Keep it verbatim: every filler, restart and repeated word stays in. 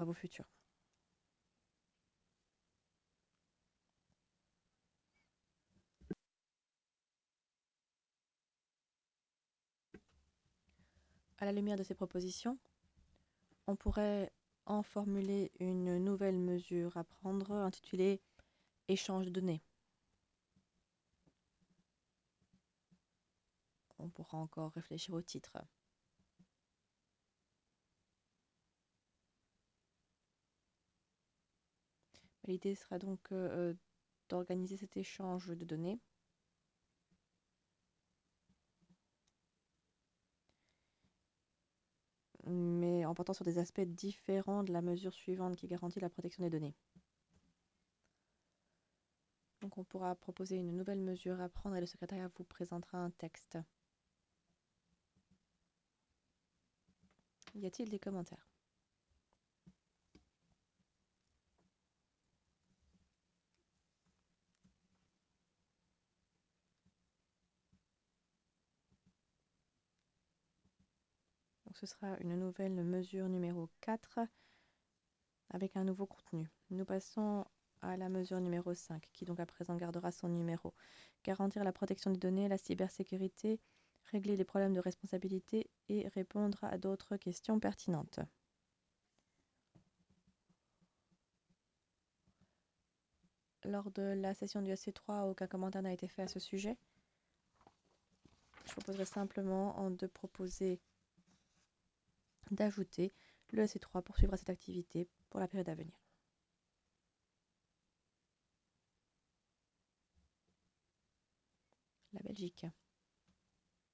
travaux futurs. À la lumière de ces propositions, on pourrait en formuler une nouvelle mesure à prendre intitulée « Échange de données ». On pourra encore réfléchir au titre. L'idée sera donc euh, d'organiser cet échange de données mais en portant sur des aspects différents de la mesure suivante qui garantit la protection des données. Donc on pourra proposer une nouvelle mesure à prendre et le secrétariat vous présentera un texte. Y a-t-il des commentaires? Donc ce sera une nouvelle mesure numéro quatre avec un nouveau contenu. Nous passons à la mesure numéro cinq, qui donc à présent gardera son numéro. Garantir la protection des données, la cybersécurité, régler les problèmes de responsabilité et répondre à d'autres questions pertinentes. Lors de la session du E C trois, aucun commentaire n'a été fait à ce sujet. Je proposerai simplement de proposer d'ajouter le E C trois poursuivra cette activité pour la période à venir. La Belgique.